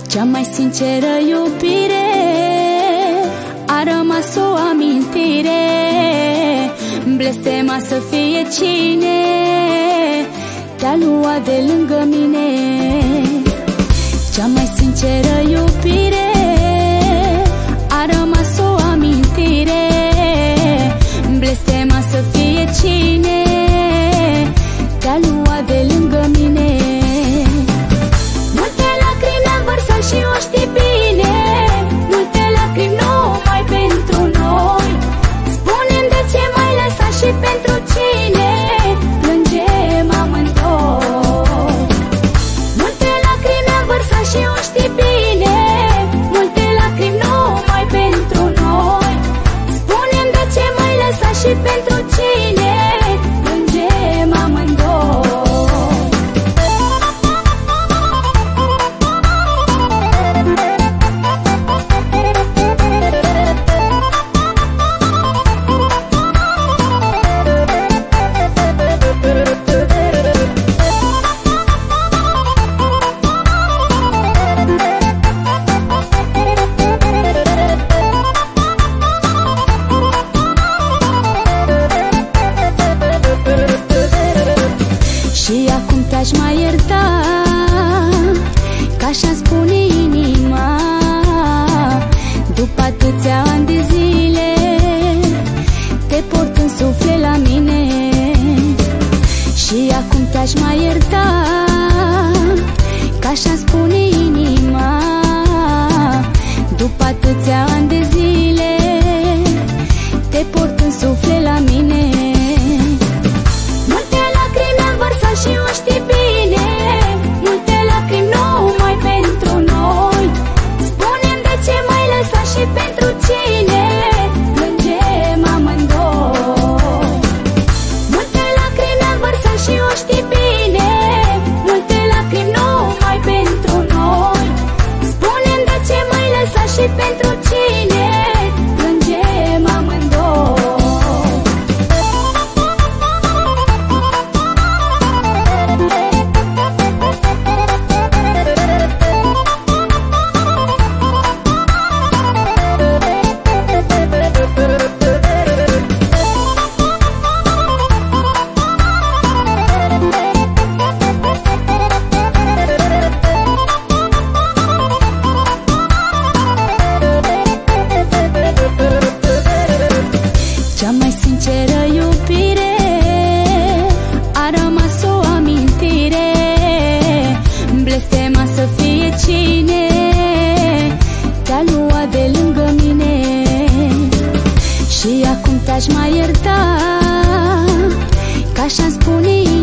Cea mai sinceră iubire a rămas o amintire, blestema să fie cine te-a luat de lângă mine. Cea mai sinceră iubire a rămas o amintire, blestema să fie cine te-a luat de lângă mine. Multe lacrimi am vărsat și o știi bine, multe lacrimi numai pentru noi. Spune-mi de ce m-ai lăsat și pentru cine plângem amândoi. Multe lacrimi am vărsat și o știi bine, multe lacrimi numai pentru noi. Spune-mi de ce m-ai lăsat și pentru cine plângem amândoi. Și acum te-aș mai ierta, că așa-mi spune inima. După atâția ani de zile te port în suflet la mine. Și acum te-aș mai ierta, că așa-mi spune inima. După atâția ani de zile te port în suflet la mine. Și o știi bine, multe lacrimi numai pentru noi. Spune-mi de ce m-ai lăsat și pentru cine plângem amândoi. Multe lacrimi am vărsat și o știi bine, multe lacrimi numai pentru noi. Spune-mi de ce m-ai lăsat și pentru cine plângem amândoi. Cea mai sinceră iubire a rămas o amintire, blestema să fie cine te-a luat de lângă mine. Și acum te-aș mai ierta, că așa-mi spune